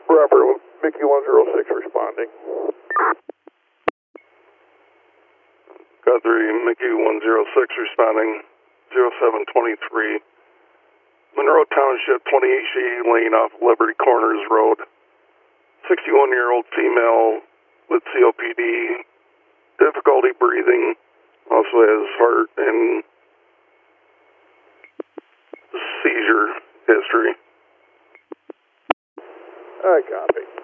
Bravo, Mickey 106 responding. Got 3, Mickey 106 responding, 0723. Monroe Township, 28 Lane off Liberty Corners Road. 61-year-old female with COPD, difficulty breathing, also has heart and seizure history. I copy.